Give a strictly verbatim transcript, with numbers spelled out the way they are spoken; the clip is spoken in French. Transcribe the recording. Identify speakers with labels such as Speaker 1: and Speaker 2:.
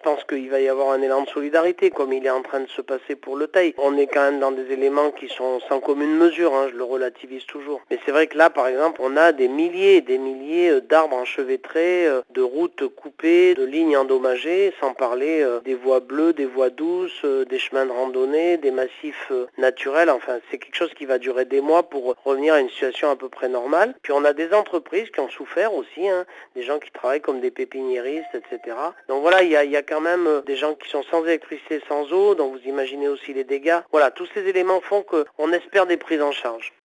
Speaker 1: pense qu'il va y avoir un élan de solidarité, comme il est en train de se passer pour le Teil. On est quand même dans des éléments qui sont sans commune mesure, hein, je le relativise toujours. Mais c'est vrai que là, par exemple, on a des milliers et des milliers d'arbres enchevêtrés, de routes coupées, de lignes endommagées, sans parler des voies bleues, des voies douces, des chemins de randonnée, des massifs naturels. Enfin, c'est quelque chose qui va durer des mois pour revenir à une situation à peu près normale. Puis on a des entreprises qui ont souffert aussi, hein, des gens qui travaillent comme des pépiniéristes, et cetera. Donc voilà, il y a, il y a quand même des gens qui sont sans électricité, sans eau, donc vous imaginez aussi les dégâts. Voilà, tous ces éléments font qu'on espère des prises en charge.